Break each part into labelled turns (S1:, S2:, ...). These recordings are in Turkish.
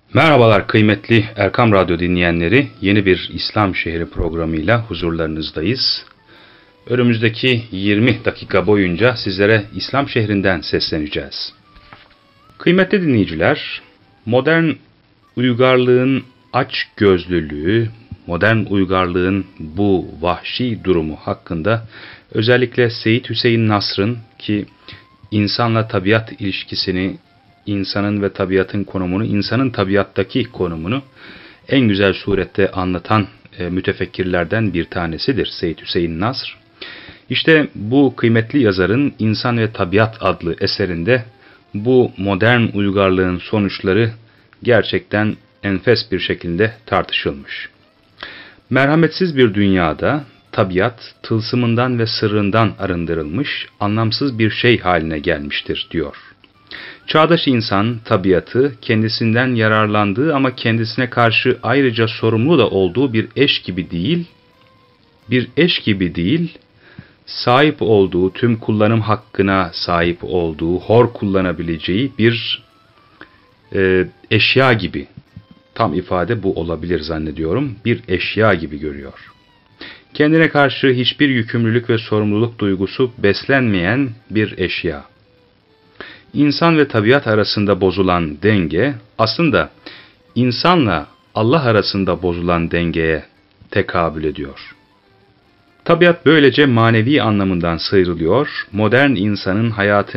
S1: Merhabalar kıymetli Erkam Radyo dinleyenleri, yeni bir İslam Şehri programıyla huzurlarınızdayız. Önümüzdeki 20 dakika boyunca sizlere İslam şehrinden sesleneceğiz. Kıymetli dinleyiciler, modern uygarlığın açgözlülüğü, modern uygarlığın bu vahşi durumu hakkında özellikle Seyyid Hüseyin Nasr'ın ki insanla tabiat ilişkisini, insanın ve tabiatın konumunu, insanın tabiattaki konumunu en güzel surette anlatan mütefekkirlerden bir tanesidir Seyyid Hüseyin Nasr. İşte bu kıymetli yazarın İnsan ve Tabiat adlı eserinde bu modern uygarlığın sonuçları gerçekten enfes bir şekilde tartışılmış. Merhametsiz bir dünyada tabiat tılsımından ve sırrından arındırılmış, anlamsız bir şey haline gelmiştir diyor. Çağdaş insan tabiatı kendisinden yararlandığı ama kendisine karşı ayrıca sorumlu da olduğu bir eş gibi değil, sahip olduğu, tüm kullanım hakkına sahip olduğu, hor kullanabileceği bir eşya gibi, tam ifade bu olabilir zannediyorum, bir eşya gibi görüyor. Kendine karşı hiçbir yükümlülük ve sorumluluk duygusu beslenmeyen bir eşya. İnsan ve tabiat arasında bozulan denge, aslında insanla Allah arasında bozulan dengeye tekabül ediyor. Tabiat böylece manevi anlamından sıyrılıyor, modern insanın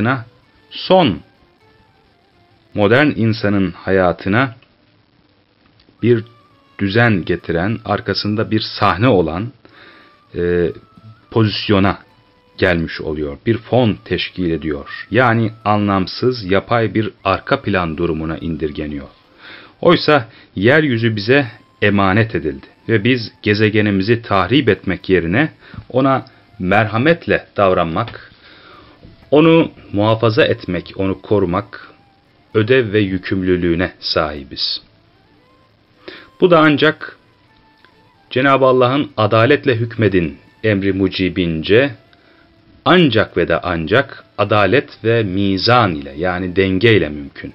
S1: hayatına bir düzen getiren, arkasında bir sahne olan pozisyona gelmiş oluyor. Bir fon teşkil ediyor. Yani anlamsız, yapay bir arka plan durumuna indirgeniyor. Oysa yeryüzü bize emanet edildi ve biz gezegenimizi tahrip etmek yerine ona merhametle davranmak, onu muhafaza etmek, onu korumak ödev ve yükümlülüğüne sahibiz. Bu da ancak Cenab-ı Allah'ın adaletle hükmedin emri mucibince ancak ve de ancak adalet ve mizan ile, yani denge ile mümkün.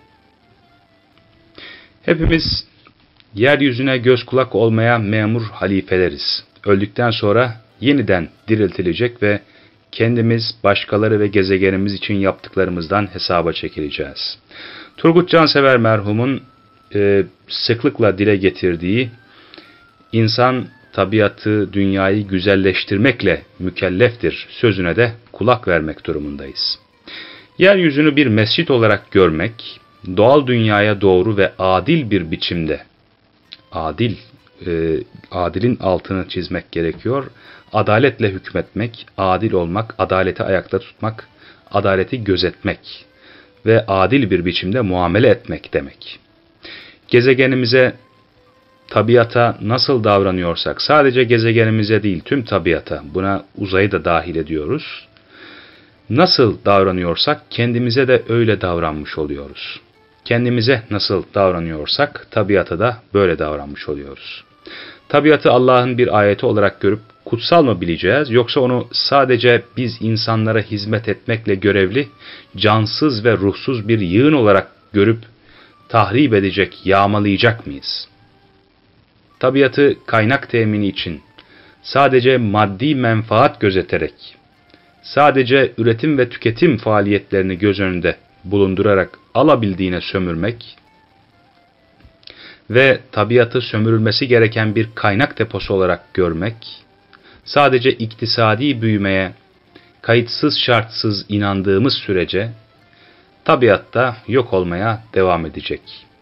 S1: Hepimiz yeryüzüne göz kulak olmaya memur halifeleriz. Öldükten sonra yeniden diriltilecek ve kendimiz, başkaları ve gezegenimiz için yaptıklarımızdan hesaba çekileceğiz. Turgut Cansever merhumun sıklıkla dile getirdiği insan tabiatı, dünyayı güzelleştirmekle mükelleftir sözüne de kulak vermek durumundayız. Yeryüzünü bir mescit olarak görmek, doğal dünyaya doğru ve adil bir biçimde, adilin altını çizmek gerekiyor, adaletle hükmetmek, adil olmak, adaleti ayakta tutmak, adaleti gözetmek ve adil bir biçimde muamele etmek demek. Gezegenimize, tabiata nasıl davranıyorsak, sadece gezegenimize değil tüm tabiata, buna uzayı da dahil ediyoruz. Nasıl davranıyorsak kendimize de öyle davranmış oluyoruz. Kendimize nasıl davranıyorsak tabiata da böyle davranmış oluyoruz. Tabiatı Allah'ın bir ayeti olarak görüp kutsal mı bileceğiz, yoksa onu sadece biz insanlara hizmet etmekle görevli, cansız ve ruhsuz bir yığın olarak görüp tahrip edecek, yağmalayacak mıyız? Tabiatı kaynak temini için sadece maddi menfaat gözeterek, sadece üretim ve tüketim faaliyetlerini göz önünde bulundurarak alabildiğine sömürmek ve tabiatı sömürülmesi gereken bir kaynak deposu olarak görmek, sadece iktisadi büyümeye kayıtsız şartsız inandığımız sürece tabiatta yok olmaya devam edecek.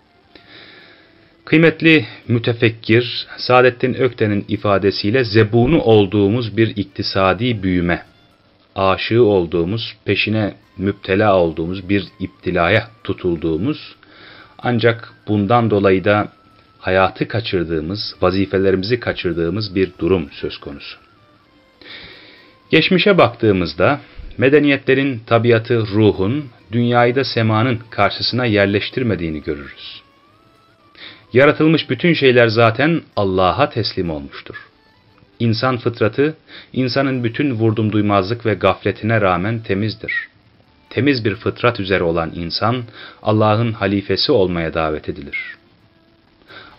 S1: Kıymetli mütefekkir Saadettin Ökten'in ifadesiyle zebunu olduğumuz bir iktisadi büyüme, aşığı olduğumuz, peşine müptela olduğumuz bir iptilaya tutulduğumuz, ancak bundan dolayı da hayatı kaçırdığımız, vazifelerimizi kaçırdığımız bir durum söz konusu. Geçmişe baktığımızda medeniyetlerin tabiatı ruhun, dünyayı da semanın karşısına yerleştirmediğini görürüz. Yaratılmış bütün şeyler zaten Allah'a teslim olmuştur. İnsan fıtratı, insanın bütün vurdumduymazlık ve gafletine rağmen temizdir. Temiz bir fıtrat üzere olan insan, Allah'ın halifesi olmaya davet edilir.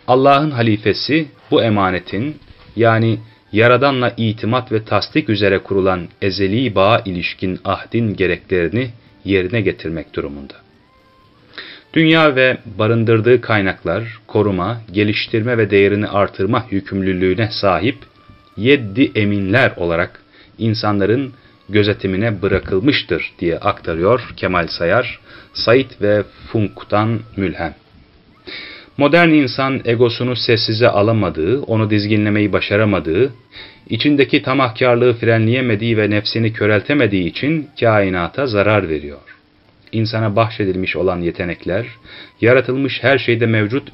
S1: Allah'ın halifesi bu emanetin, yani Yaradan'la itimat ve tasdik üzere kurulan ezeli bağa ilişkin ahdin gereklerini yerine getirmek durumunda. Dünya ve barındırdığı kaynaklar, koruma, geliştirme ve değerini artırma yükümlülüğüne sahip yeddi eminler olarak insanların gözetimine bırakılmıştır diye aktarıyor Kemal Sayar, Said ve Funk'tan mülhem. Modern insan egosunu sessize alamadığı, onu dizginlemeyi başaramadığı, içindeki tamahkârlığı frenleyemediği ve nefsini köreltemediği için kainata zarar veriyor. İnsana bahşedilmiş olan yetenekler, yaratılmış her şeyde mevcut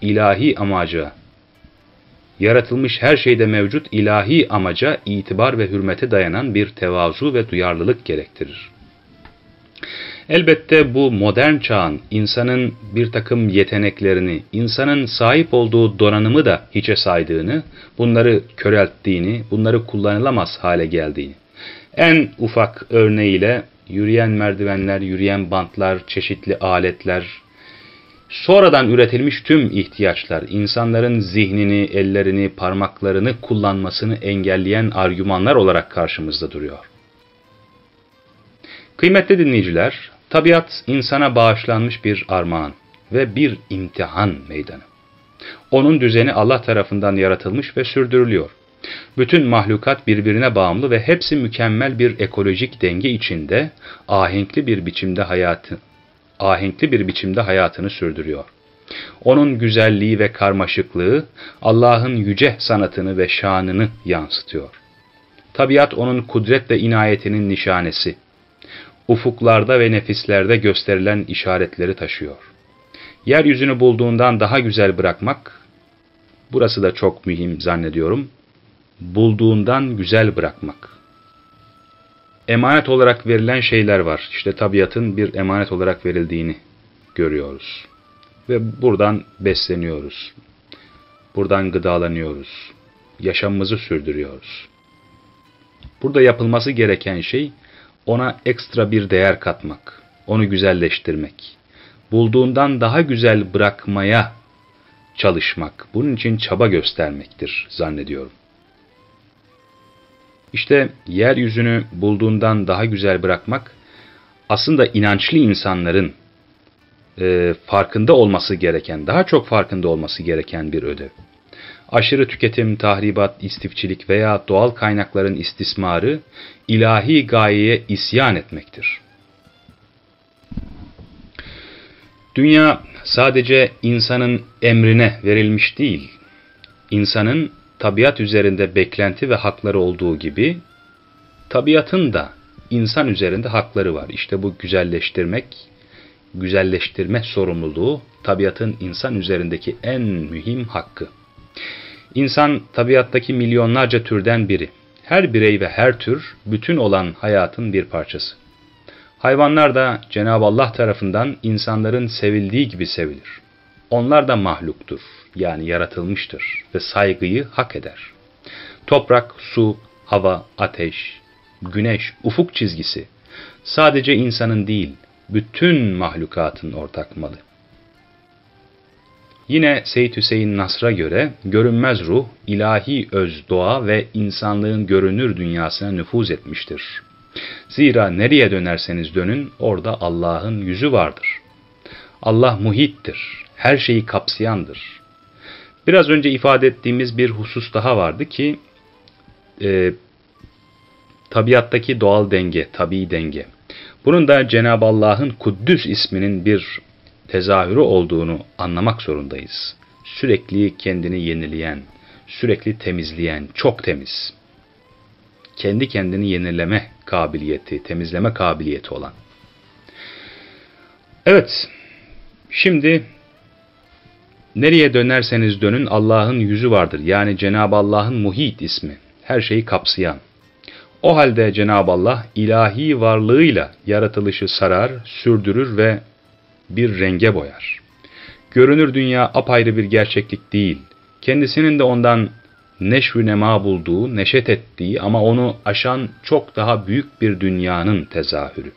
S1: ilahi amaca itibar ve hürmete dayanan bir tevazu ve duyarlılık gerektirir. Elbette bu modern çağın insanın bir takım yeteneklerini, insanın sahip olduğu donanımı da hiçe saydığını, bunları körelttiğini, bunları kullanılamaz hale geldiğini, en ufak örneğiyle yürüyen merdivenler, yürüyen bantlar, çeşitli aletler, sonradan üretilmiş tüm ihtiyaçlar, insanların zihnini, ellerini, parmaklarını kullanmasını engelleyen argümanlar olarak karşımızda duruyor. Kıymetli dinleyiciler, tabiat insana bağışlanmış bir armağan ve bir imtihan meydanı. Onun düzeni Allah tarafından yaratılmış ve sürdürülüyor. Bütün mahlukat birbirine bağımlı ve hepsi mükemmel bir ekolojik denge içinde ahenkli bir biçimde hayatını sürdürüyor. Onun güzelliği ve karmaşıklığı Allah'ın yüce sanatını ve şanını yansıtıyor. Tabiat onun kudret ve inayetinin nişanesi. Ufuklarda ve nefislerde gösterilen işaretleri taşıyor. Yeryüzünü bulduğundan daha güzel bırakmak, burası da çok mühim zannediyorum, bulduğundan güzel bırakmak. Emanet olarak verilen şeyler var. İşte tabiatın bir emanet olarak verildiğini görüyoruz. Ve buradan besleniyoruz. Buradan gıdalanıyoruz. Yaşamımızı sürdürüyoruz. Burada yapılması gereken şey, ona ekstra bir değer katmak, onu güzelleştirmek, bulduğundan daha güzel bırakmaya çalışmak, bunun için çaba göstermektir zannediyorum. İşte yeryüzünü bulduğundan daha güzel bırakmak, aslında inançlı insanların farkında olması gereken, daha çok farkında olması gereken bir ödev. Aşırı tüketim, tahribat, istifçilik veya doğal kaynakların istismarı, ilahi gayeye isyan etmektir. Dünya sadece insanın emrine verilmiş değil, insanın tabiat üzerinde beklenti ve hakları olduğu gibi, tabiatın da insan üzerinde hakları var. İşte bu güzelleştirme sorumluluğu, tabiatın insan üzerindeki en mühim hakkı. İnsan, tabiattaki milyonlarca türden biri. Her birey ve her tür, bütün olan hayatın bir parçası. Hayvanlar da Cenab-ı Allah tarafından insanların sevildiği gibi sevilir. Onlar da mahluktur, yani yaratılmıştır ve saygıyı hak eder. Toprak, su, hava, ateş, güneş, ufuk çizgisi, sadece insanın değil, bütün mahlukatın ortak malı. Yine Seyyid Hüseyin Nasr'a göre görünmez ruh, ilahi öz doğa ve insanlığın görünür dünyasına nüfuz etmiştir. Zira nereye dönerseniz dönün, orada Allah'ın yüzü vardır. Allah muhittir, her şeyi kapsayandır. Biraz önce ifade ettiğimiz bir husus daha vardı ki, tabiattaki doğal denge, tabii denge. Bunun da Cenab-ı Allah'ın Kuddüs isminin bir tezahürü olduğunu anlamak zorundayız. Sürekli kendini yenileyen, sürekli temizleyen, çok temiz. Kendi kendini yenileme kabiliyeti, temizleme kabiliyeti olan. Evet, şimdi nereye dönerseniz dönün Allah'ın yüzü vardır. Yani Cenab-ı Allah'ın Muhit ismi, her şeyi kapsayan. O halde Cenab-ı Allah ilahi varlığıyla yaratılışı sarar, sürdürür ve bir renge boyar. Görünür dünya apayrı bir gerçeklik değil. Kendisinin de ondan neşv-ü nema bulduğu, neşet ettiği ama onu aşan çok daha büyük bir dünyanın tezahürü.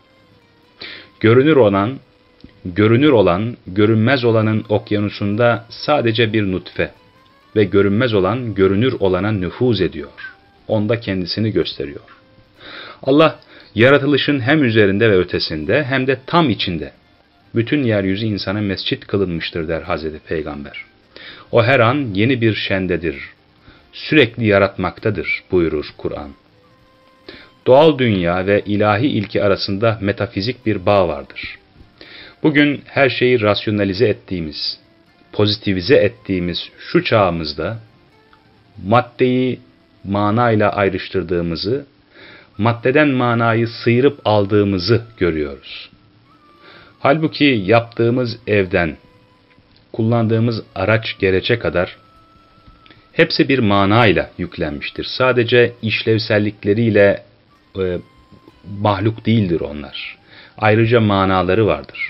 S1: Görünür olan, görünmez olanın okyanusunda sadece bir nutfe, ve görünmez olan görünür olana nüfuz ediyor. Onda kendisini gösteriyor. Allah yaratılışın hem üzerinde ve ötesinde hem de tam içinde. Bütün yeryüzü insana mescit kılınmıştır der Hazreti Peygamber. O her an yeni bir şendedir. Sürekli yaratmaktadır buyurur Kur'an. Doğal dünya ve ilahi ilke arasında metafizik bir bağ vardır. Bugün her şeyi rasyonalize ettiğimiz, pozitivize ettiğimiz şu çağımızda maddeyi manayla ayrıştırdığımızı, maddeden manayı sıyırıp aldığımızı görüyoruz. Halbuki yaptığımız evden, kullandığımız araç gerece kadar hepsi bir manayla yüklenmiştir. Sadece işlevsellikleriyle mahluk değildir onlar. Ayrıca manaları vardır.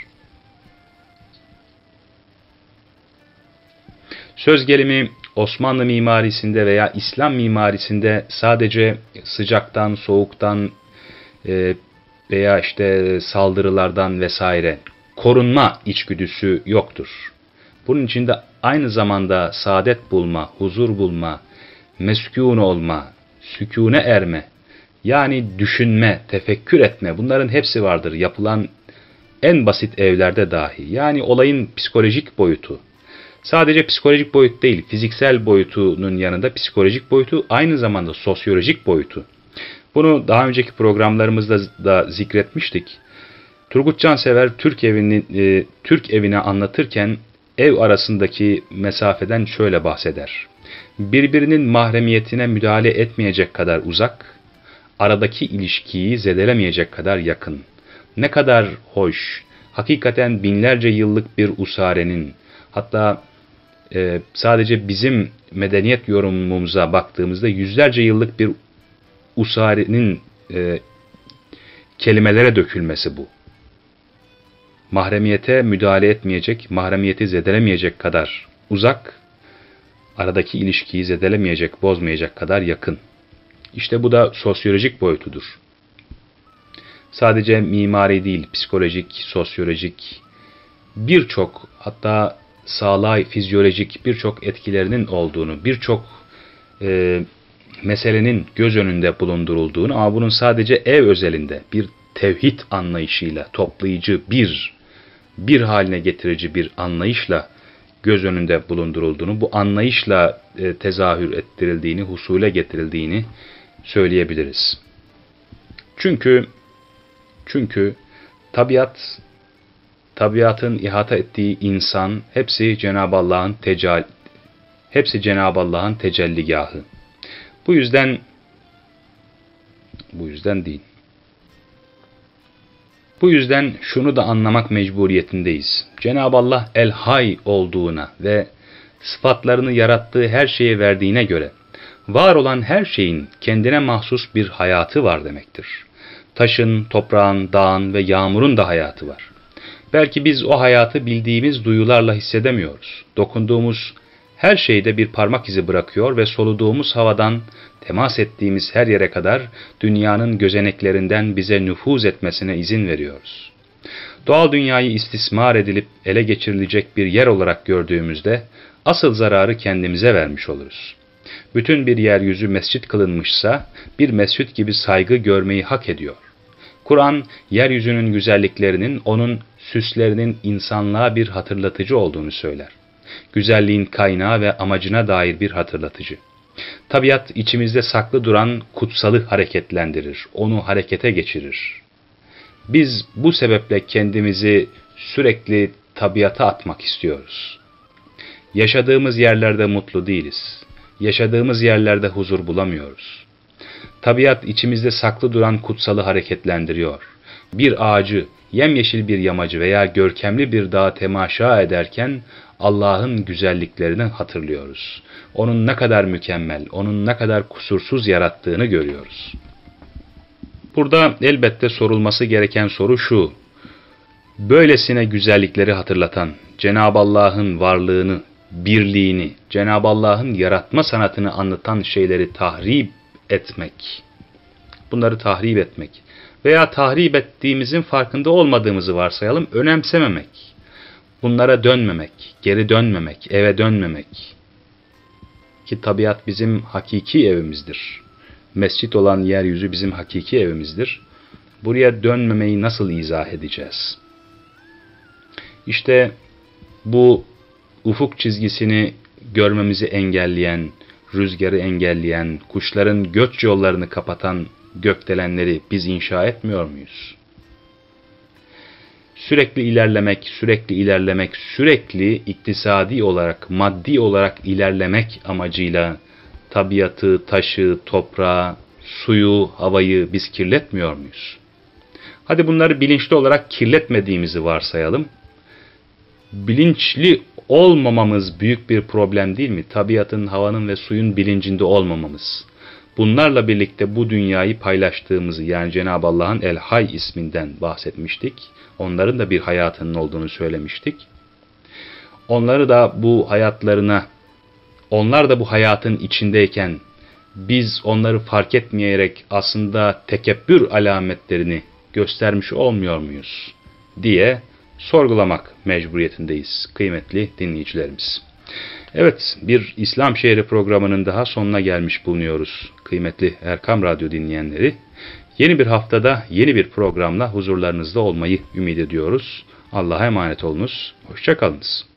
S1: Söz gelimi Osmanlı mimarisinde veya İslam mimarisinde sadece sıcaktan, soğuktan veya saldırılardan vesaire korunma içgüdüsü yoktur. Bunun içinde aynı zamanda saadet bulma, huzur bulma, meskûn olma, sükûne erme, yani düşünme, tefekkür etme, bunların hepsi vardır yapılan en basit evlerde dahi. Yani olayın psikolojik boyutu. Sadece psikolojik boyut değil, fiziksel boyutunun yanında psikolojik boyutu, aynı zamanda sosyolojik boyutu. Bunu daha önceki programlarımızda da zikretmiştik. Turgut Cansever Türk evini anlatırken ev arasındaki mesafeden şöyle bahseder. Birbirinin mahremiyetine müdahale etmeyecek kadar uzak, aradaki ilişkiyi zedelemeyecek kadar yakın. Ne kadar hoş, hakikaten binlerce yıllık bir usarenin, hatta sadece bizim medeniyet yorumumuza baktığımızda yüzlerce yıllık bir usarenin kelimelere dökülmesi bu. Mahremiyete müdahale etmeyecek, mahremiyeti zedelemeyecek kadar uzak, aradaki ilişkiyi zedelemeyecek, bozmayacak kadar yakın. İşte bu da sosyolojik boyutudur. Sadece mimari değil, psikolojik, sosyolojik, birçok, hatta sağlığa, fizyolojik birçok etkilerinin olduğunu, birçok meselenin göz önünde bulundurulduğunu, ama bunun sadece ev özelinde bir tevhid anlayışıyla, toplayıcı, bir haline getirici bir anlayışla göz önünde bulundurulduğunu, bu anlayışla tezahür ettirildiğini, husule getirildiğini söyleyebiliriz. Çünkü tabiatın ihata ettiği insan hepsi Cenab-ı Allah'ın tecelligahı. Bu yüzden değil. Bu yüzden şunu da anlamak mecburiyetindeyiz. Cenab-ı Allah El-Hay olduğuna ve sıfatlarını yarattığı her şeye verdiğine göre var olan her şeyin kendine mahsus bir hayatı var demektir. Taşın, toprağın, dağın ve yağmurun da hayatı var. Belki biz o hayatı bildiğimiz duyularla hissedemiyoruz. Dokunduğumuz her şeyde bir parmak izi bırakıyor ve soluduğumuz havadan temas ettiğimiz her yere kadar dünyanın gözeneklerinden bize nüfuz etmesine izin veriyoruz. Doğal dünyayı istismar edilip ele geçirilecek bir yer olarak gördüğümüzde asıl zararı kendimize vermiş oluruz. Bütün bir yeryüzü mescit kılınmışsa bir mescit gibi saygı görmeyi hak ediyor. Kur'an, yeryüzünün güzelliklerinin, onun süslerinin insanlığa bir hatırlatıcı olduğunu söyler. Güzelliğin kaynağı ve amacına dair bir hatırlatıcı. Tabiat içimizde saklı duran kutsalı hareketlendirir, onu harekete geçirir. Biz bu sebeple kendimizi sürekli tabiata atmak istiyoruz. Yaşadığımız yerlerde mutlu değiliz. Yaşadığımız yerlerde huzur bulamıyoruz. Tabiat içimizde saklı duran kutsalı hareketlendiriyor. Bir ağacı, yemyeşil bir yamacı veya görkemli bir dağı temaşa ederken Allah'ın güzelliklerini hatırlıyoruz. Onun ne kadar mükemmel, onun ne kadar kusursuz yarattığını görüyoruz. Burada elbette sorulması gereken soru şu: böylesine güzellikleri hatırlatan, Cenab-ı Allah'ın varlığını, birliğini, Cenab-ı Allah'ın yaratma sanatını anlatan şeyleri tahrip etmek, bunları tahrip etmek veya tahrip ettiğimizin farkında olmadığımızı varsayalım, önemsememek, bunlara dönmemek, geri dönmemek, eve dönmemek, ki tabiat bizim hakiki evimizdir. Mescit olan yeryüzü bizim hakiki evimizdir. Buraya dönmemeyi nasıl izah edeceğiz? İşte bu ufuk çizgisini görmemizi engelleyen, rüzgarı engelleyen, kuşların göç yollarını kapatan gökdelenleri biz inşa etmiyor muyuz? Sürekli ilerlemek, sürekli iktisadi olarak, maddi olarak ilerlemek amacıyla tabiatı, taşı, toprağı, suyu, havayı biz kirletmiyor muyuz? Hadi bunları bilinçli olarak kirletmediğimizi varsayalım. Bilinçli olmamamız büyük bir problem değil mi? Tabiatın, havanın ve suyun bilincinde olmamamız. Bunlarla birlikte bu dünyayı paylaştığımızı, yani Cenab-ı Allah'ın El Hay isminden bahsetmiştik. Onların da bir hayatının olduğunu söylemiştik. Onları da bu hayatlarına, onlar da bu hayatın içindeyken biz onları fark etmeyerek aslında tekebbür alametlerini göstermiş olmuyor muyuz diye sorgulamak mecburiyetindeyiz kıymetli dinleyicilerimiz. Evet, bir İslam Şehri programının daha sonuna gelmiş bulunuyoruz kıymetli Erkam Radyo dinleyenleri. Yeni bir haftada yeni bir programla huzurlarınızda olmayı ümit ediyoruz. Allah'a emanet olunuz. Hoşça kalınız.